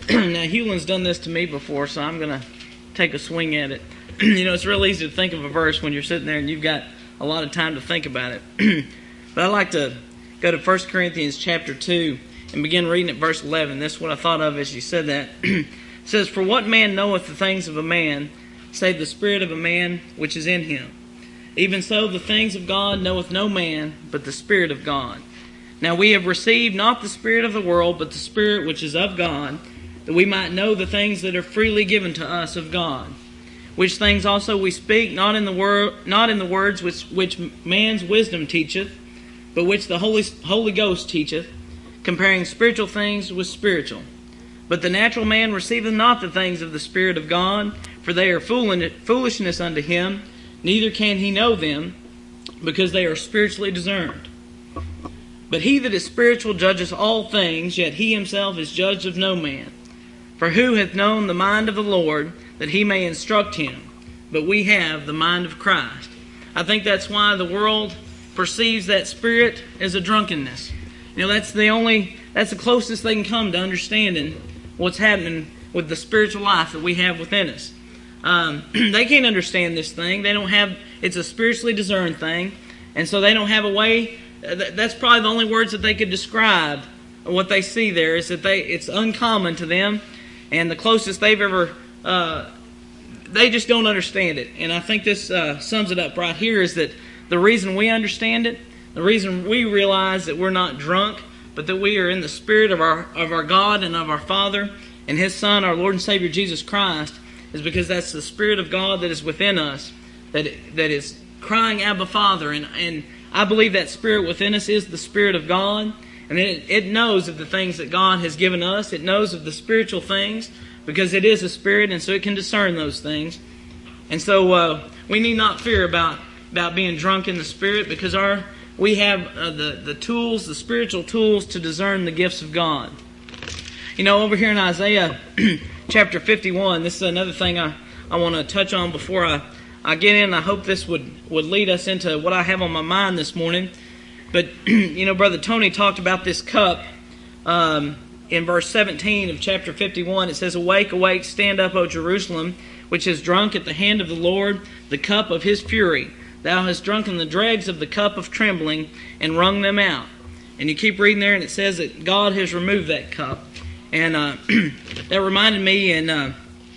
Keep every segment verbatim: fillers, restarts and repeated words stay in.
now, Hewlin's done this to me before, so I'm going to take a swing at it. You know, it's real easy to think of a verse when you're sitting there and you've got a lot of time to think about it. But I'd like to go to First Corinthians chapter two and begin reading at verse eleven. This is what I thought of as you said that. It says, "For what man knoweth the things of a man, save the spirit of a man which is in him? Even so the things of God knoweth no man, but the Spirit of God. Now we have received not the spirit of the world, but the Spirit which is of God, that we might know the things that are freely given to us of God. Which things also we speak, not in the word, not in the words which, which man's wisdom teacheth, but which the Holy, Holy Ghost teacheth, comparing spiritual things with spiritual. But the natural man receiveth not the things of the Spirit of God, for they are foolishness unto him, neither can he know them, because they are spiritually discerned. But he that is spiritual judgeth all things, yet he himself is judged of no man. For who hath known the mind of the Lord, that he may instruct him? But we have the mind of Christ." I think that's why the world perceives that spirit as a drunkenness. You know, that's the only, that's the closest they can come to understanding what's happening with the spiritual life that we have within us. Um, they can't understand this thing. They don't have, it's a spiritually discerned thing. And so they don't have a way, that's probably the only words that they could describe what they see there, is that they, it's uncommon to them. And the closest they've ever, uh, they just don't understand it. And I think this uh, sums it up right here, is that the reason we understand it, the reason we realize that we're not drunk, but that we are in the Spirit of our, of our God and of our Father and His Son, our Lord and Savior Jesus Christ, is because that's the Spirit of God that is within us, that that is crying, "Abba, Father." And, and I believe that Spirit within us is the Spirit of God. And it, it knows of the things that God has given us. It knows of the spiritual things, because it is a spirit, and so it can discern those things. And so uh, we need not fear about, about being drunk in the Spirit, because our we have uh, the, the tools, the spiritual tools to discern the gifts of God. You know, over here in Isaiah chapter fifty-one, this is another thing I, I want to touch on before I, I get in. I hope this would, would lead us into what I have on my mind this morning. But, you know, Brother Tony talked about this cup um, in verse seventeen of chapter fifty-one. It says, "Awake, awake, stand up, O Jerusalem, which has drunk at the hand of the Lord the cup of His fury. Thou hast drunken the dregs of the cup of trembling, and wrung them out." And you keep reading there, and it says that God has removed that cup. And uh, that reminded me in uh,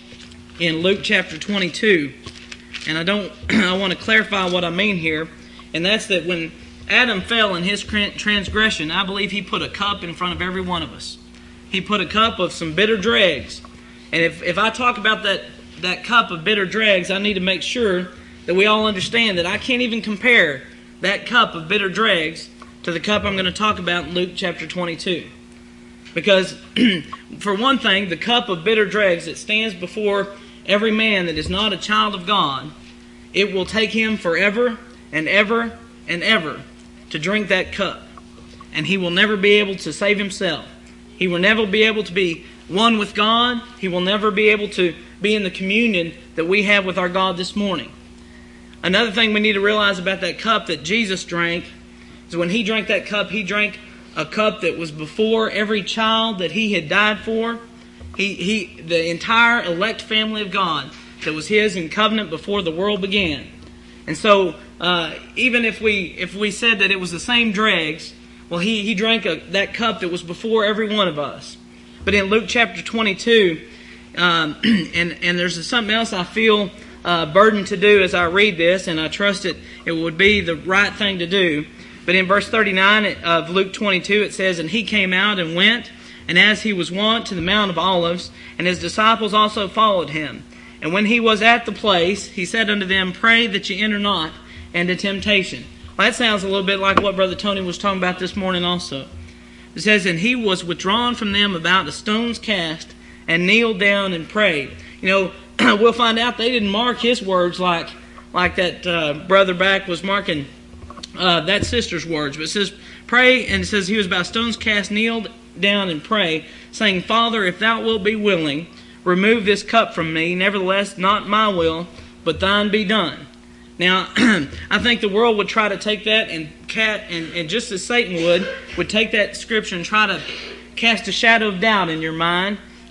in Luke chapter twenty-two. And I don't, I want to clarify what I mean here. And that's that when Adam fell in his transgression, I believe he put a cup in front of every one of us. He put a cup of some bitter dregs. And if, if I talk about that, that cup of bitter dregs, I need to make sure that we all understand that I can't even compare that cup of bitter dregs to the cup I'm going to talk about in Luke chapter twenty-two. Because, for one thing, the cup of bitter dregs that stands before every man that is not a child of God, it will take him forever and ever and ever to drink that cup. And he will never be able to save himself. He will never be able to be one with God. He will never be able to be in the communion that we have with our God this morning. Another thing we need to realize about that cup that Jesus drank is when He drank that cup, He drank a cup that was before every child that He had died for. He, he, the entire elect family of God that was His in covenant before the world began. And so, uh, even if we if we said that it was the same dregs, well, He, he drank a, that cup that was before every one of us. But in Luke chapter twenty-two, um, and, and there's something else I feel uh, burdened to do as I read this, and I trust it, it would be the right thing to do. But in verse thirty-nine of Luke twenty-two, it says, "And He came out and went, and as He was wont, to the Mount of Olives, and His disciples also followed Him. And when He was at the place, He said unto them, Pray that ye enter not into temptation." Well, that sounds a little bit like what Brother Tony was talking about this morning also. It says, "And He was withdrawn from them about a stone's cast, and kneeled down and prayed." You know, we'll find out they didn't mark His words like, like that uh, brother back was marking uh, that sister's words. But it says, pray, and it says, He was about a stone's cast, kneeled down and pray, saying, Father, if Thou wilt be willing, remove this cup from me. Nevertheless, not my will, but Thine be done. Now, I think the world would try to take that and cat and, and just as Satan would, would take that scripture and try to cast a shadow of doubt in your mind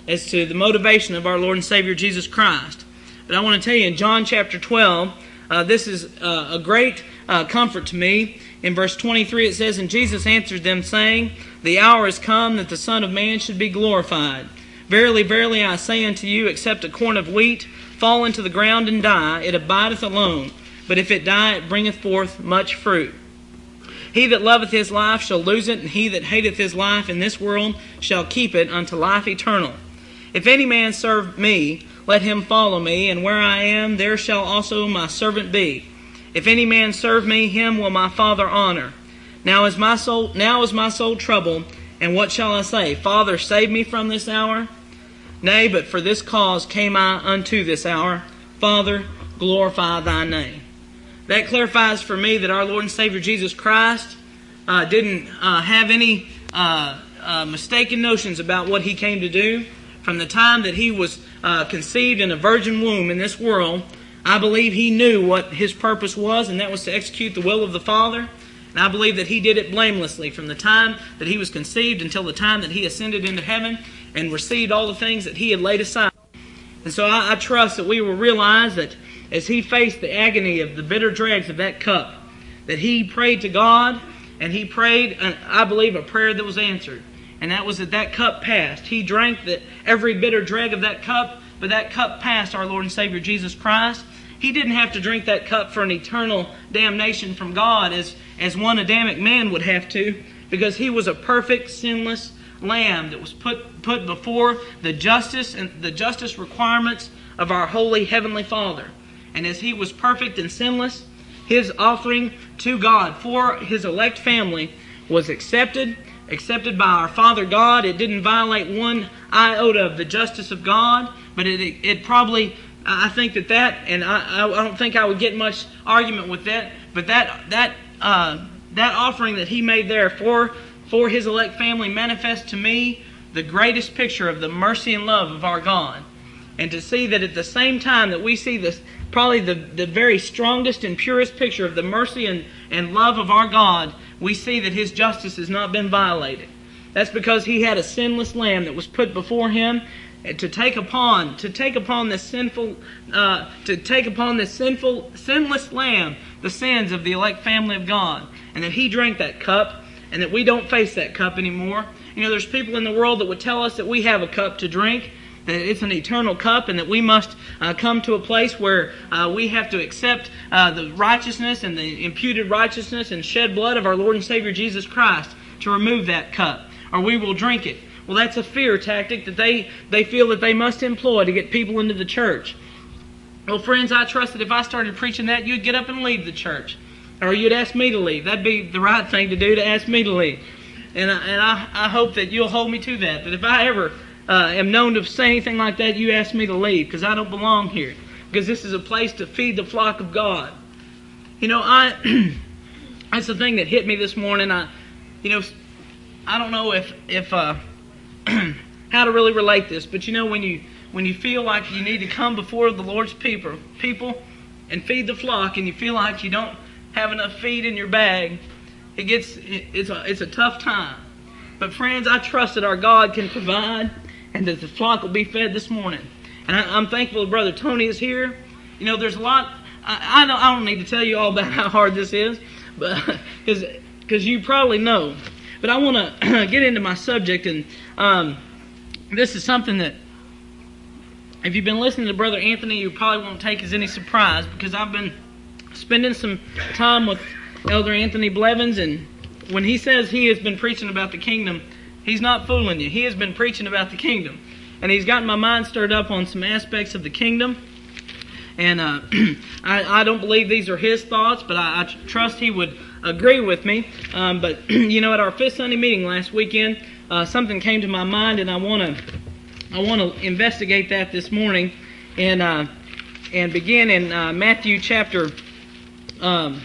as to the motivation of our Lord and Savior Jesus Christ. But I want to tell you in John chapter twelve, uh, this is uh, a great uh, comfort to me. In verse twenty-three it says, "And Jesus answered them, saying, The hour is come that the Son of Man should be glorified. Verily, verily, I say unto you, except a corn of wheat fall into the ground and die, it abideth alone. But if it die, it bringeth forth much fruit. He that loveth his life shall lose it, and he that hateth his life in this world shall keep it unto life eternal. If any man serve me, let him follow me, and where I am, there shall also my servant be. If any man serve me, him will my Father honor. Now is my soul, now is my soul troubled, and what shall I say? Father, save me from this hour? Nay, but for this cause came I unto this hour. Father, glorify thy name." That clarifies for me that our Lord and Savior Jesus Christ uh, didn't uh, have any uh, uh, mistaken notions about what He came to do. From the time that He was uh, conceived in a virgin womb in this world, I believe He knew what His purpose was, and that was to execute the will of the Father. And I believe that He did it blamelessly from the time that He was conceived until the time that He ascended into heaven and received all the things that He had laid aside. And so I, I trust that we will realize that as He faced the agony of the bitter dregs of that cup, that He prayed to God, and He prayed, uh, I believe, a prayer that was answered. And that was that that cup passed. He drank the, every bitter dreg of that cup, but that cup passed our Lord and Savior Jesus Christ. He didn't have to drink that cup for an eternal damnation from God as, as one Adamic man would have to, because He was a perfect, sinless Lamb that was put, put before the justice and the justice requirements of our holy Heavenly Father. And as He was perfect and sinless, His offering to God for His elect family was accepted, accepted by our Father God. It didn't violate one iota of the justice of God, but it, it, it probably, I think that that, and I, I don't think I would get much argument with that, but that that uh, that offering that He made there for, for His elect family manifests to me the greatest picture of the mercy and love of our God. And to see that at the same time that we see this, probably the, the very strongest and purest picture of the mercy and, and love of our God, we see that His justice has not been violated. That's because He had a sinless Lamb that was put before Him to take upon, to take upon this sinful, uh, to take upon this sinful, sinless Lamb the sins of the elect family of God, and that He drank that cup, and that we don't face that cup anymore. You know, there's people in the world that would tell us that we have a cup to drink, that it's an eternal cup, and that we must uh, come to a place where uh, we have to accept uh, the righteousness and the imputed righteousness and shed blood of our Lord and Savior Jesus Christ to remove that cup, or we will drink it. Well, that's a fear tactic that they, they feel that they must employ to get people into the church. Well, friends, I trust that if I started preaching that, you'd get up and leave the church, or you'd ask me to leave. That'd be the right thing to do, to ask me to leave. And I, and I, I hope that you'll hold me to that, that if I ever Uh, am known to say anything like that, you ask me to leave, because I don't belong here. Because this is a place to feed the flock of God. You know, I that's the thing that hit me this morning. I, you know, I don't know if if uh, how to really relate this, but you know, when you when you feel like you need to come before the Lord's people, people, and feed the flock, and you feel like you don't have enough feed in your bag, it gets it, it's a it's a tough time. But friends, I trust that our God can provide, and that the flock will be fed this morning. And I, I'm thankful that Brother Tony is here. You know, there's a lot. I, I don't. I don't need to tell you all about how hard this is, but because because you probably know. But I want to get into my subject, and um, this is something that, if you've been listening to Brother Anthony, you probably won't take as any surprise, because I've been spending some time with Elder Anthony Blevins, and when he says he has been preaching about the kingdom, he's not fooling you. He has been preaching about the kingdom. And he's gotten my mind stirred up on some aspects of the kingdom. And uh, I, I don't believe these are his thoughts, but I, I trust he would agree with me. Um, but, you know, at our fifth Sunday meeting last weekend, uh, something came to my mind, and I want to I want to investigate that this morning. And, uh, and begin in uh, Matthew chapter... Um,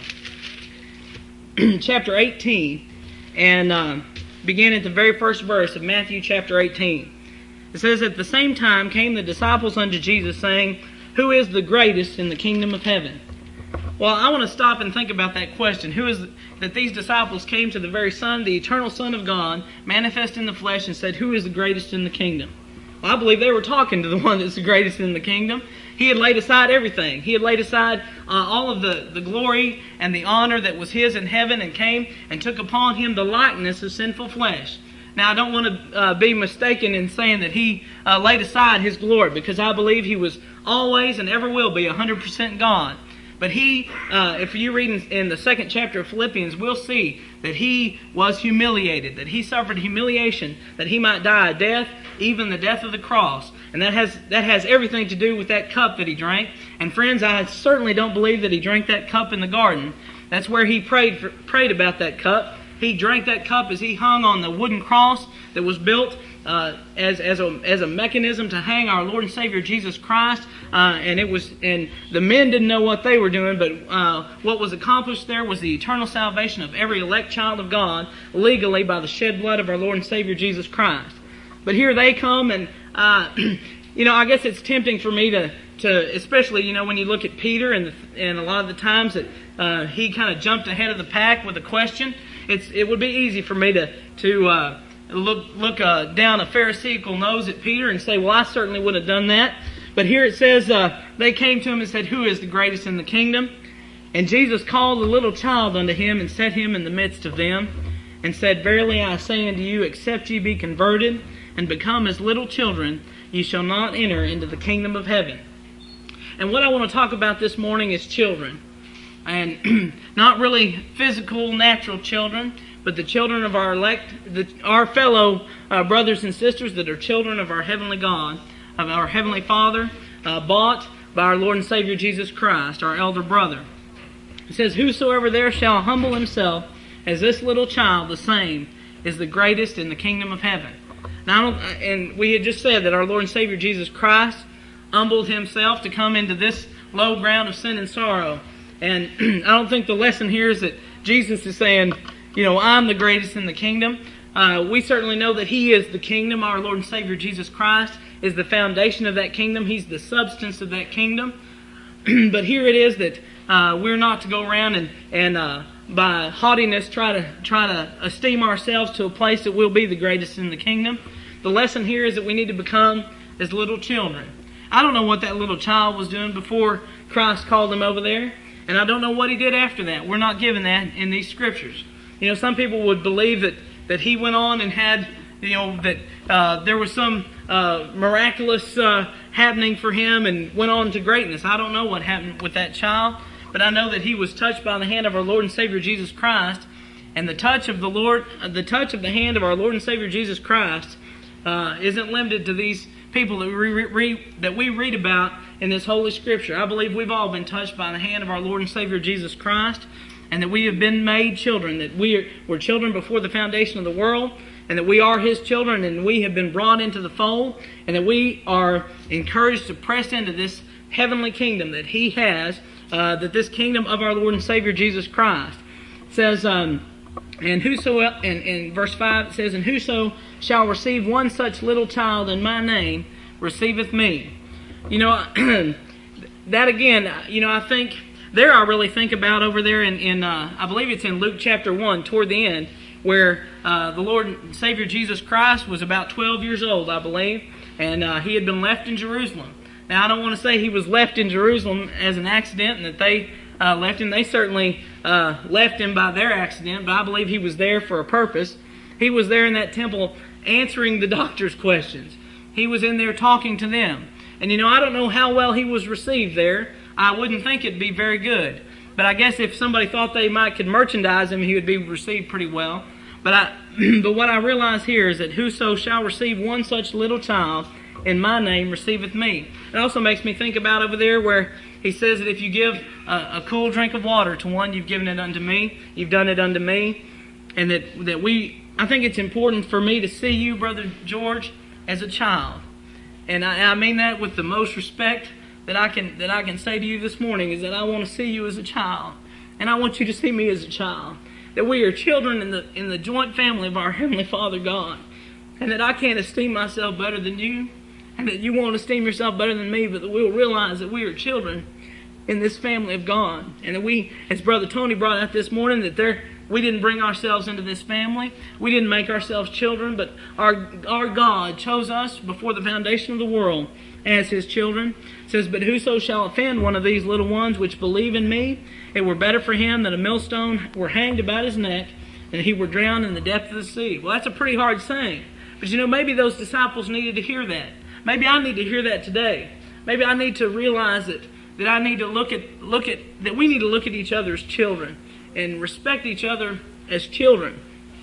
chapter eighteen, and uh, begin at the very first verse of Matthew chapter eighteen. It says, "At the same time came the disciples unto Jesus, saying, Who is the greatest in the kingdom of heaven?" Well, I want to stop and think about that question. Who is that these disciples came to the very Son, the eternal Son of God, manifest in the flesh, and said, Who is the greatest in the kingdom? Well, I believe they were talking to the one that's the greatest in the kingdom. He had laid aside everything. He had laid aside uh, all of the, the glory and the honor that was his in heaven and came and took upon him the likeness of sinful flesh. Now, I don't want to uh, be mistaken in saying that he uh, laid aside his glory, because I believe he was always and ever will be one hundred percent God. But he, uh, if you read in, in the second chapter of Philippians, we'll see that he was humiliated, that he suffered humiliation, that he might die a death, even the death of the cross. And that has that has everything to do with that cup that he drank. And friends, I certainly don't believe that he drank that cup in the garden. That's where he prayed for, prayed about that cup. He drank that cup as he hung on the wooden cross that was built uh, as as a as a mechanism to hang our Lord and Savior Jesus Christ. Uh, and it was and the men didn't know what they were doing, but uh, what was accomplished there was the eternal salvation of every elect child of God legally by the shed blood of our Lord and Savior Jesus Christ. But here they come, and uh, you know, I guess it's tempting for me to to especially you know when you look at Peter and the, and a lot of the times that uh, he kind of jumped ahead of the pack with a question. It's, it would be easy for me to to uh, look look uh, down a Pharisaical nose at Peter and say, well, I certainly would have done that. But here it says, uh, they came to him and said, who is the greatest in the kingdom? And Jesus called a little child unto him and set him in the midst of them, and said, verily I say unto you, except ye be converted and become as little children, ye shall not enter into the kingdom of heaven. And what I want to talk about this morning is children. And not really physical, natural children, but the children of our elect, the, our fellow uh, brothers and sisters that are children of our heavenly God, of our heavenly Father, uh, bought by our Lord and Savior Jesus Christ, our elder brother. It says, whosoever there shall humble himself as this little child, the same is the greatest in the kingdom of heaven. Now, and we had just said that our Lord and Savior Jesus Christ humbled himself to come into this low ground of sin and sorrow. And I don't think the lesson here is that Jesus is saying, you know, I'm the greatest in the kingdom. Uh, we certainly know that He is the kingdom. Our Lord and Savior Jesus Christ is the foundation of that kingdom. He's the substance of that kingdom. But here it is that uh, we're not to go around and, and uh, by haughtiness try to try to esteem ourselves to a place that we'll be the greatest in the kingdom. The lesson here is that we need to become as little children. I don't know what that little child was doing before Christ called him over there. And I don't know what he did after that. We're not given that in these scriptures. You know, some people would believe that, that he went on and had, you know, that uh, there was some uh, miraculous uh, happening for him and went on to greatness. I don't know what happened with that child, but I know that he was touched by the hand of our Lord and Savior Jesus Christ. And the touch of the Lord, uh, the touch of the hand of our Lord and Savior Jesus Christ uh, isn't limited to these people that we, re- re- that we read about in this Holy Scripture. I believe we've all been touched by the hand of our Lord and Savior Jesus Christ, and that we have been made children, that we are, were children before the foundation of the world, and that we are His children, and we have been brought into the fold, and that we are encouraged to press into this heavenly kingdom that He has, uh, that this kingdom of our Lord and Savior Jesus Christ. It says, um, and whoso, and in verse five it says, and whoso shall receive one such little child in my name receiveth me. You know, that again, you know, I think, there I really think about over there in, in uh, I believe it's in Luke chapter one, toward the end, where uh, the Lord and Savior Jesus Christ was about twelve years old, I believe, and uh, He had been left in Jerusalem. Now, I don't want to say He was left in Jerusalem as an accident and that they uh, left Him. They certainly uh, left Him by their accident, but I believe He was there for a purpose. He was there in that temple answering the doctor's questions. He was in there talking to them. And you know, I don't know how well He was received there. I wouldn't think it'd be very good. But I guess if somebody thought they might could merchandise Him, He would be received pretty well. But I, but what I realize here is that whoso shall receive one such little child in my name receiveth me. It also makes me think about over there where He says that if you give a, a cool drink of water to one, you've given it unto me. You've done it unto me. And that, that we, I think it's important for me to see you, Brother George, as a child. And I, I mean that with the most respect that I can that I can say to you this morning, is that I want to see you as a child. And I want you to see me as a child. That we are children in the in the joint family of our Heavenly Father God. And that I can't esteem myself better than you. And that you won't esteem yourself better than me, but that we'll realize that we are children in this family of God. And that we, as Brother Tony brought out this morning, that there We didn't bring ourselves into this family. We didn't make ourselves children, but our, our God chose us before the foundation of the world as His children. It says, but whoso shall offend one of these little ones which believe in me, it were better for him that a millstone were hanged about his neck, and he were drowned in the depth of the sea. Well, that's a pretty hard saying. But you know, maybe those disciples needed to hear that. Maybe I need to hear that today. Maybe I need to realize that, that I need to look at, look at, that we need to look at each other as children and respect each other as children.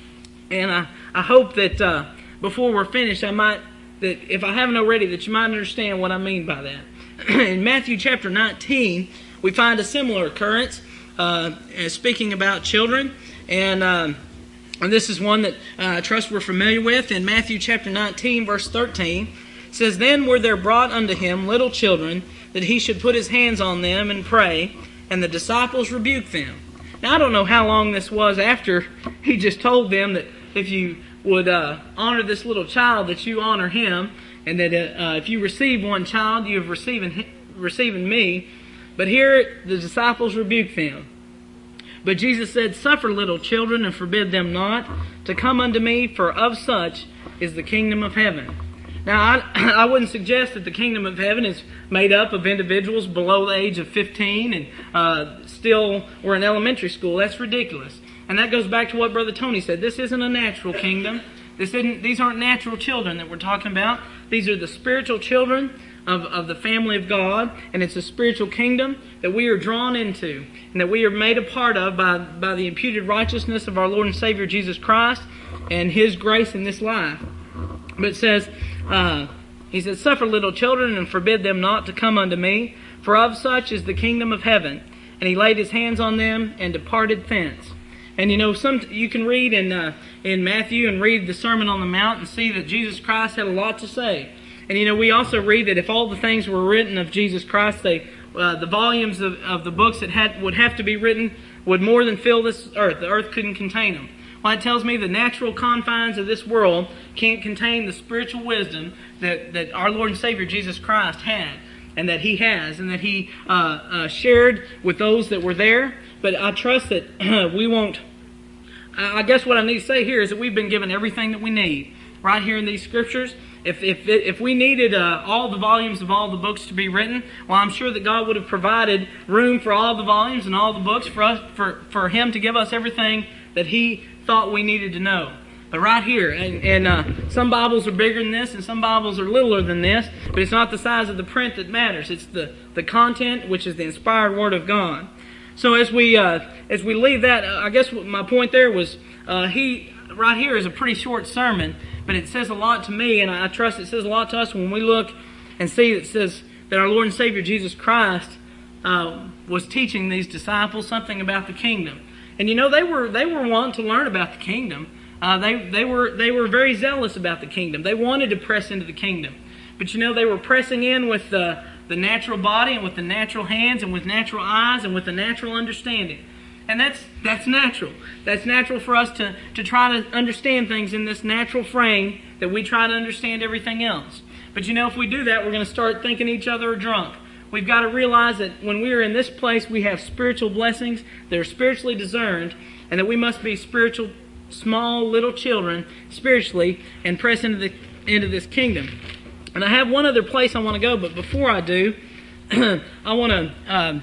And I, I hope that uh, before we're finished, I might, that if I haven't already, that you might understand what I mean by that. In Matthew chapter nineteen, we find a similar occurrence, uh, speaking about children. And, um, and this is one that uh, I trust we're familiar with. In Matthew chapter nineteen, verse thirteen, it says, then were there brought unto him little children, that he should put his hands on them and pray, and the disciples rebuked them. Now, I don't know how long this was after he just told them that if you would uh, honor this little child, that you honor him, and that uh, if you receive one child, you have received receiving me. But here the disciples rebuked them. But Jesus said, suffer little children, and forbid them not to come unto me, for of such is the kingdom of heaven. Now, I, I wouldn't suggest that the kingdom of heaven is made up of individuals below the age of fifteen and uh, still were in elementary school. That's ridiculous. And that goes back to what Brother Tony said. This isn't a natural kingdom. This isn't, these aren't natural children that we're talking about. These are the spiritual children of, of the family of God. And it's a spiritual kingdom that we are drawn into and that we are made a part of by, by the imputed righteousness of our Lord and Savior Jesus Christ and His grace in this life. But it says, uh, He says, suffer little children and forbid them not to come unto me, for of such is the kingdom of heaven. And He laid His hands on them and departed thence. And you know, some you can read in uh, in Matthew and read the Sermon on the Mount and see that Jesus Christ had a lot to say. And you know, we also read that if all the things were written of Jesus Christ, they uh, the volumes of, of the books that had would have to be written would more than fill this earth. The earth couldn't contain them. Well, it tells me the natural confines of this world can't contain the spiritual wisdom that, that our Lord and Savior Jesus Christ had, and that He has, and that He uh, uh, shared with those that were there. But I trust that uh, we won't... I guess what I need to say here is that we've been given everything that we need right here in these Scriptures. If if if we needed uh, all the volumes of all the books to be written, well, I'm sure that God would have provided room for all the volumes and all the books for us, for, for Him to give us everything that He thought we needed to know. But right here, and, and uh, some Bibles are bigger than this, and some Bibles are littler than this, but it's not the size of the print that matters. It's the, the content, which is the inspired Word of God. So as we uh, as we leave that, uh, I guess what my point there was, uh, he right here is a pretty short sermon, but it says a lot to me, and I trust it says a lot to us when we look and see that it says that our Lord and Savior Jesus Christ uh, was teaching these disciples something about the kingdom. And you know, they were they were wanting to learn about the kingdom. Uh, they they were they were very zealous about the kingdom. They wanted to press into the kingdom, but you know, they were pressing in with the the natural body and with the natural hands and with natural eyes and with the natural understanding. And that's that's natural. That's natural for us to, to try to understand things in this natural frame that we try to understand everything else. But you know, if we do that, we're going to start thinking each other are drunk. We've got to realize that when we are in this place, we have spiritual blessings that are spiritually discerned, and that we must be spiritual, small, little children spiritually and press into the into this kingdom. And I have one other place I want to go, but before I do, I want to uh,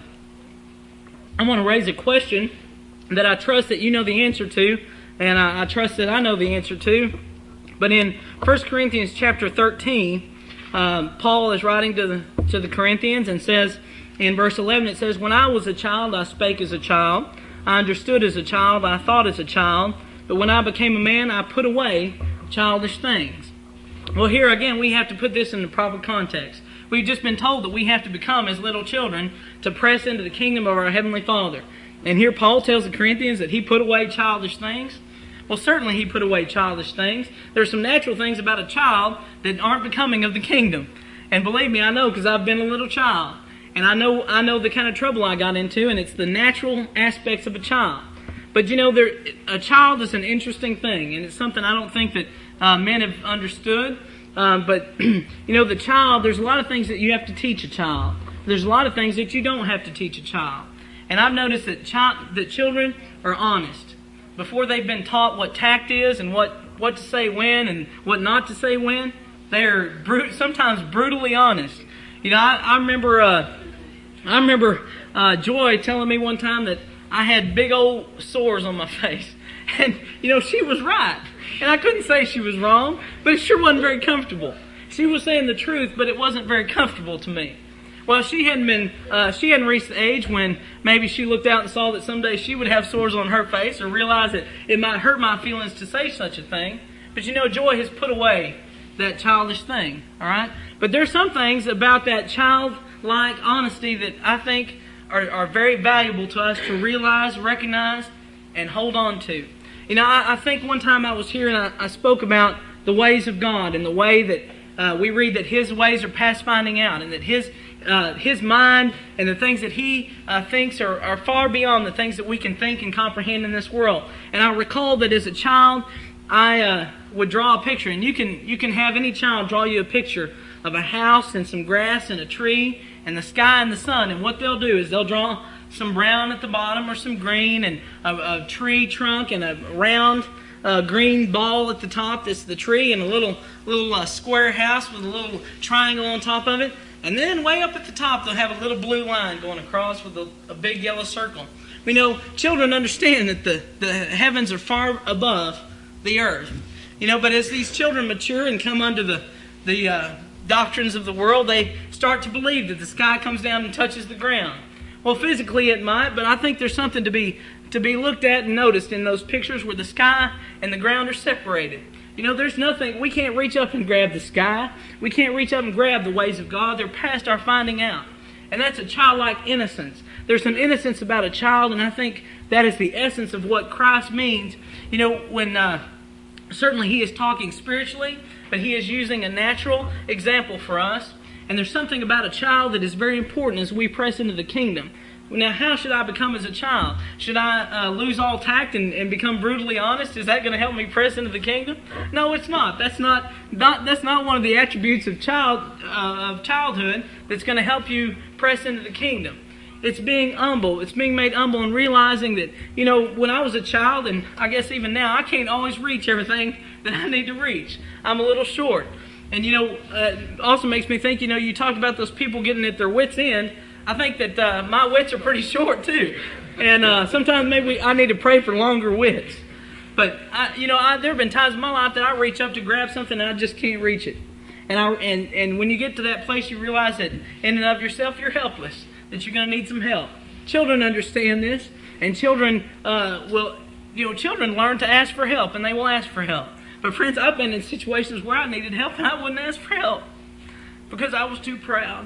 I want to raise a question that I trust that you know the answer to, and I, I trust that I know the answer to. But in First Corinthians chapter thirteen, uh, Paul is writing to the to the Corinthians and says in verse eleven, it says, "When I was a child, I spake as a child. I understood as a child. I thought as a child. But when I became a man, I put away childish things." Well, here again, we have to put this in the proper context. We've just been told that we have to become as little children to press into the kingdom of our Heavenly Father. And here Paul tells the Corinthians that he put away childish things. Well, certainly he put away childish things. There are some natural things about a child that aren't becoming of the kingdom. And believe me, I know, because I've been a little child. And I know I know the kind of trouble I got into, and it's the natural aspects of a child. But you know, there, a child is an interesting thing, and it's something I don't think that uh, men have understood. Um, but, you know, the child, there's a lot of things that you have to teach a child. There's a lot of things that you don't have to teach a child. And I've noticed that child, that children are honest. before they've been taught what tact is and what, what to say when and what not to say when, they're brut- sometimes brutally honest. You know, I, I remember, uh, I remember uh, Joy telling me one time that I had big old sores on my face, and you know she was right, and I couldn't say she was wrong, but it sure wasn't very comfortable. She was saying the truth, but it wasn't very comfortable to me. Well, she hadn't been, uh, she hadn't reached the age when maybe she looked out and saw that someday she would have sores on her face, or realized that it might hurt my feelings to say such a thing. But you know, Joy has put away that childish thing, all right? But there's some things about that childlike honesty that I think are, are very valuable to us to realize, recognize, and hold on to. You know, I, I think one time I was here and I, I spoke about the ways of God and the way that uh, we read that His ways are past finding out, and that His uh, His mind and the things that He uh, thinks are, are far beyond the things that we can think and comprehend in this world. And I recall that as a child, I uh, would draw a picture, and you can you can have any child draw you a picture of a house and some grass and a tree and the sky and the sun. And what they'll do is they'll draw some brown at the bottom or some green, and a, a tree trunk and a round uh, green ball at the top. That's the tree, and a little little uh, square house with a little triangle on top of it. And then way up at the top, they'll have a little blue line going across with a, a big yellow circle. We know children understand that the, the heavens are far above the earth. You know, but as these children mature and come under the, the uh, doctrines of the world, they start to believe that the sky comes down and touches the ground. Well, physically it might, but I think there's something to be to be looked at and noticed in those pictures where the sky and the ground are separated. You know, there's nothing, we can't reach up and grab the sky. We can't reach up and grab the ways of God. They're past our finding out. And that's a childlike innocence. There's an innocence about a child, and I think that is the essence of what Christ means. You know, when uh, certainly He is talking spiritually, but He is using a natural example for us. And there's something about a child that is very important as we press into the kingdom. Now, how should I become as a child? Should I uh, lose all tact and, and become brutally honest? Is that going to help me press into the kingdom? No, it's not. That's not, not that's not one of the attributes of child uh, of childhood that's going to help you press into the kingdom. It's being humble. It's being made humble and realizing that, you know, when I was a child, and I guess even now, I can't always reach everything that I need to reach. I'm a little short. And, you know, uh, it also makes me think, you know, you talked about those people getting at their wits' end. I think that uh, my wits are pretty short, too. And uh, sometimes maybe I need to pray for longer wits. But, I, you know, I, there have been times in my life that I reach up to grab something and I just can't reach it. And, I, and, and when you get to that place, you realize that in and of yourself, you're helpless, that you're going to need some help. Children understand this, and children uh, will, you know, children learn to ask for help, and they will ask for help. But friends, I've been in situations where I needed help and I wouldn't ask for help because I was too proud.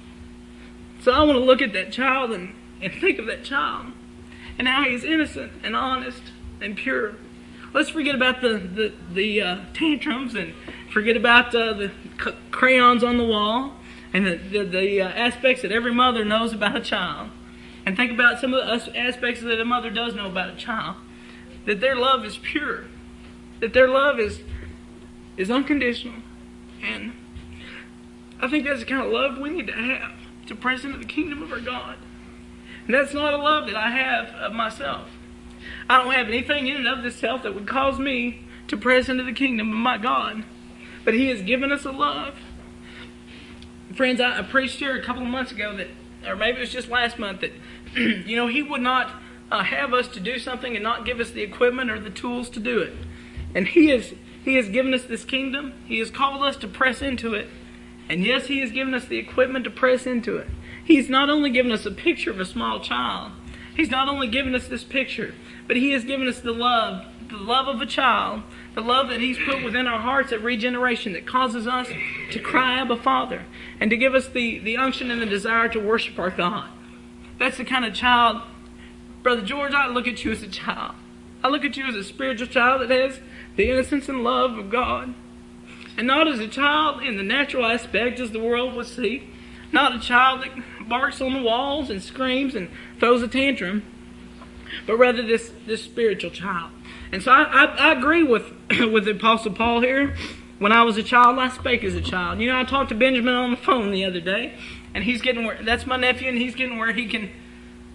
So I want to look at that child and, and think of that child and how he's innocent and honest and pure. Let's forget about the, the, the uh, tantrums, and forget about uh, the c- crayons on the wall and the, the, the uh, aspects that every mother knows about a child. And think about some of the aspects that a mother does know about a child. That their love is pure. That their love is is unconditional. And I think that's the kind of love we need to have to press into the kingdom of our God. And that's not a love that I have of myself. I don't have anything in and of this self that would cause me to press into the kingdom of my God. But He has given us a love. Friends, I, I preached here a couple of months ago that, or maybe it was just last month, that you know, He would not uh, have us to do something and not give us the equipment or the tools to do it. And He has, He has given us this kingdom. He has called us to press into it. And yes, He has given us the equipment to press into it. He's not only given us a picture of a small child. He's not only given us this picture, but He has given us the love, the love of a child, the love that He's put within our hearts at regeneration that causes us to cry, Abba, Father, and to give us the, the unction and the desire to worship our God. That's the kind of child, Brother George, I look at you as a child. I look at you as a spiritual child that has the innocence and love of God. And not as a child in the natural aspect as the world would see. Not a child that barks on the walls and screams and throws a tantrum. But rather this, this spiritual child. And so I, I, I agree with, with the Apostle Paul here. When I was a child, I spake as a child. You know, I talked to Benjamin on the phone the other day. And he's getting where, that's my nephew, and he's getting where he can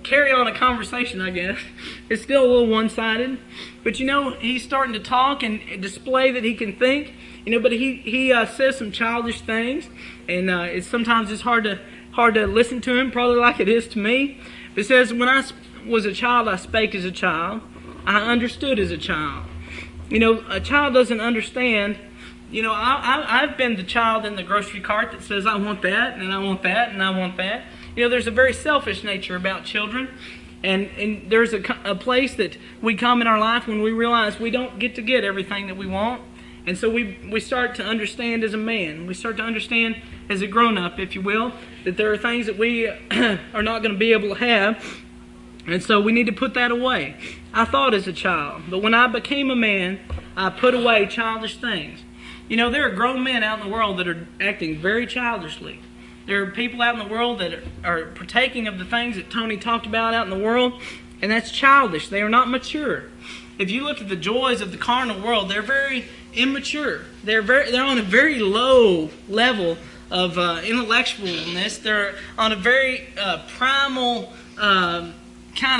carry on a conversation, I guess. It's still a little one-sided. But, you know, he's starting to talk and display that he can think. You know, but he, he uh, says some childish things. And uh, it's sometimes it's hard to hard to listen to him, probably like it is to me. But it says, when I was a child, I spake as a child. I understood as a child. You know, a child doesn't understand. You know, I, I, I've been the child in the grocery cart that says, I want that, and I want that, and I want that. You know, there's a very selfish nature about children. And, and there's a, a place that we come in our life when we realize we don't get to get everything that we want. And so we, we start to understand as a man, we start to understand as a grown-up, if you will, that there are things that we are not going to be able to have. And so we need to put that away. I thought as a child, but when I became a man, I put away childish things. You know, there are grown men out in the world that are acting very childishly. There are people out in the world that are, are partaking of the things that Tony talked about out in the world, and that's childish. They are not mature. If you look at the joys of the carnal world, they're very immature. They're very they're on a very low level of uh, intellectualness. They're on a very uh, primal uh, kind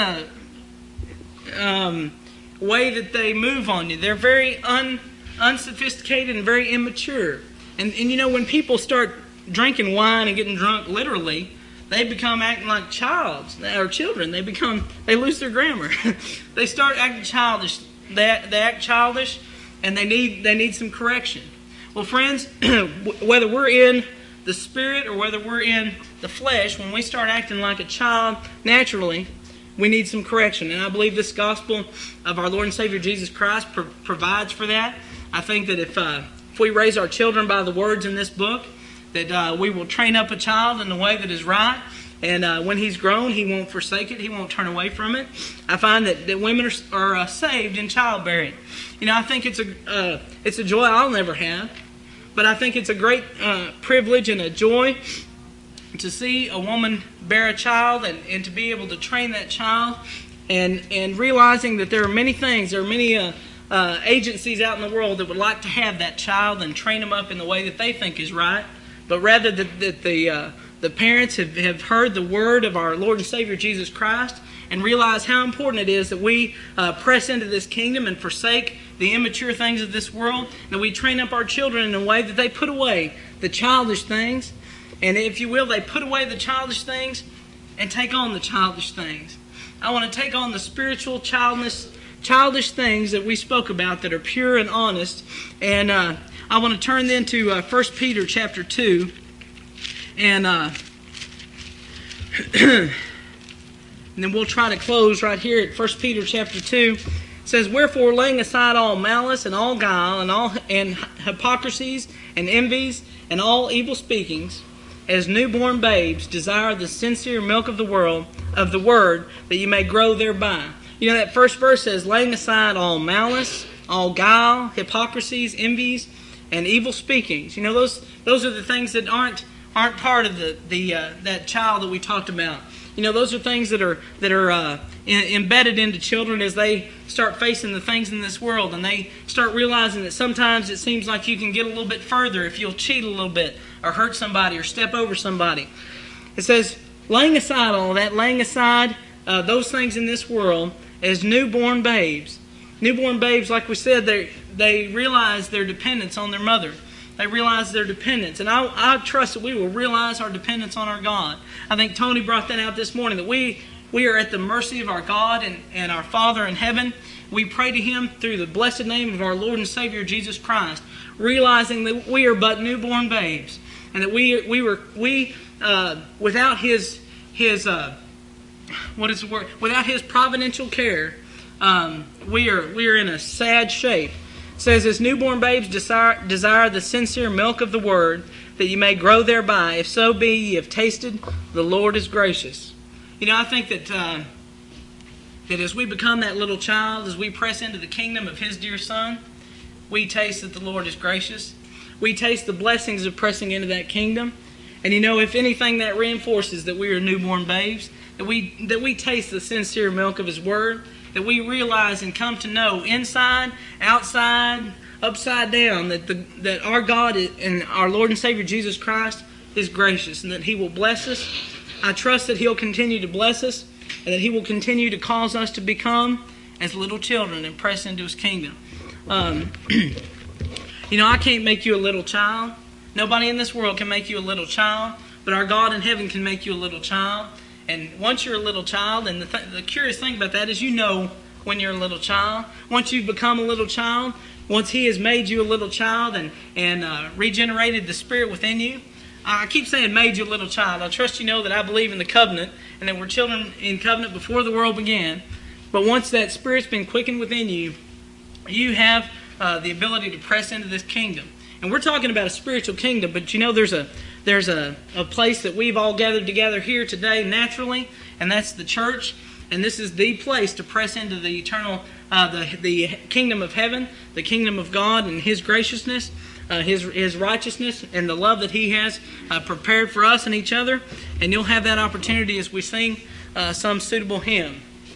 of um, way that they move on you. They're very un, unsophisticated and very immature. And, and you know, when people start drinking wine and getting drunk, literally, they become acting like childs or children. They become they lose their grammar. They start acting childish. They, they act childish, and they need they need some correction. Well, friends, whether we're in the spirit or whether we're in the flesh, when we start acting like a child naturally, we need some correction. And I believe this gospel of our Lord and Savior Jesus Christ pro- provides for that. I think that if uh, if we raise our children by the words in this book, that uh, we will train up a child in the way that is right. And uh, when he's grown, he won't forsake it. He won't turn away from it. I find that, that women are, are uh, saved in childbearing. You know, I think it's a uh, it's a joy I'll never have. But I think it's a great uh, privilege and a joy to see a woman bear a child and, and to be able to train that child. And, and realizing that there are many things, there are many uh, uh, agencies out in the world that would like to have that child and train them up in the way that they think is right. But rather that, that the uh, the parents have, have heard the word of our Lord and Savior Jesus Christ and realize how important it is that we uh, press into this kingdom and forsake the immature things of this world, and that we train up our children in a way that they put away the childish things. And if you will, they put away the childish things and take on the childish things. I want to take on the spiritual childless, childish things that we spoke about that are pure and honest. And uh, I want to turn then to uh, First Peter chapter two. And, uh, and then we'll try to close right here at First Peter chapter two. It says, "Wherefore, laying aside all malice and all guile and all and hypocrisies and envies and all evil speakings, as newborn babes desire the sincere milk of the world of the word, that you may grow thereby." You know, that first verse says, laying aside all malice, all guile, hypocrisies, envies, and evil speakings. You know, those those are the things that aren't aren't part of the the uh, that child that we talked about. You know, those are things that are that are uh, in, embedded into children as they start facing the things in this world, and they start realizing that sometimes it seems like you can get a little bit further if you'll cheat a little bit, or hurt somebody, or step over somebody. It says, laying aside all that, laying aside uh, those things in this world as newborn babes. Newborn babes, like we said, they they realize their dependence on their mother. They realize their dependence. And I, I trust that we will realize our dependence on our God. I think Tony brought that out this morning, that we, we are at the mercy of our God and, and our Father in heaven. We pray to Him through the blessed name of our Lord and Savior Jesus Christ, realizing that we are but newborn babes, and that we we were we uh, without His His uh, what is the word? Without His providential care, um, we are we are in a sad shape. It says, as newborn babes desire, desire the sincere milk of the word, that you may grow thereby. If so be ye have tasted, the Lord is gracious. You know, I think that uh, that as we become that little child, as we press into the kingdom of His dear Son, we taste that the Lord is gracious. We taste the blessings of pressing into that kingdom. And you know, if anything, that reinforces that we are newborn babes, that we that we taste the sincere milk of His word, that we realize and come to know inside, outside, upside down, that the, that our God and our Lord and Savior Jesus Christ is gracious, and that He will bless us. I trust that He'll continue to bless us. and that He will continue to cause us to become as little children and press into His kingdom. Um, you know, I can't make you a little child. Nobody in this world can make you a little child, but our God in heaven can make you a little child. And once you're a little child, and the, th- the curious thing about that is you know when you're a little child. Once you've become a little child, once He has made you a little child and, and uh, regenerated the Spirit within you, I keep saying made you a little child. I trust you know that I believe in the covenant and that we're children in covenant before the world began. But once that Spirit's been quickened within you, you have uh, the ability to press into this kingdom. And we're talking about a spiritual kingdom, but you know there's a there's a, a place that we've all gathered together here today naturally, and that's the church. And this is the place to press into the eternal, uh, the the kingdom of heaven, the kingdom of God and His graciousness, uh, His His righteousness, and the love that He has uh, prepared for us and each other. And you'll have that opportunity as we sing uh, some suitable hymn.